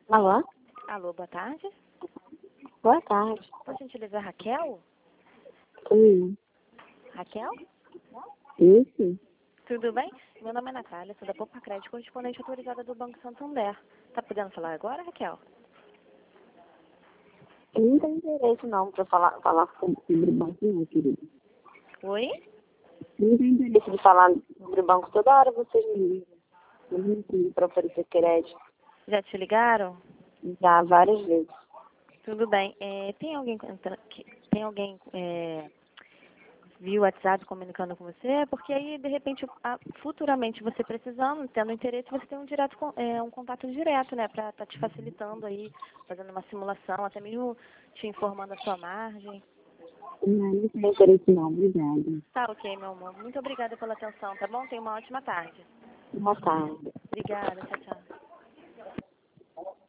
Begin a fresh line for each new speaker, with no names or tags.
Alô?
Alô, boa tarde.
Boa tarde.
Por gentileza, Raquel?
Sim.
Raquel?
Isso?
Tudo bem? Meu nome é Natália, sou da Poupa Crédito, correspondente autorizada do Banco Santander. Tá podendo falar agora, Raquel?
Eu não tenho interesse não para falar sobre banco não, querido.
Oi?
Não tenho interesse de falar sobre banco toda hora vocês me ligam. Eu não tenho para oferecer crédito.
Já te ligaram?
Já várias vezes.
Tudo bem. Tem alguém via WhatsApp comunicando com você? Porque aí, de repente, futuramente você precisando, tendo interesse, você tem um contato direto, né? Para estar te facilitando aí, fazendo uma simulação, até mesmo te informando a sua margem.
Não tenho interesse não, obrigada.
Tá ok, meu amor. Muito obrigada pela atenção, tá bom? Tenha uma ótima tarde.
Boa tarde.
Obrigada, tchau, tchau.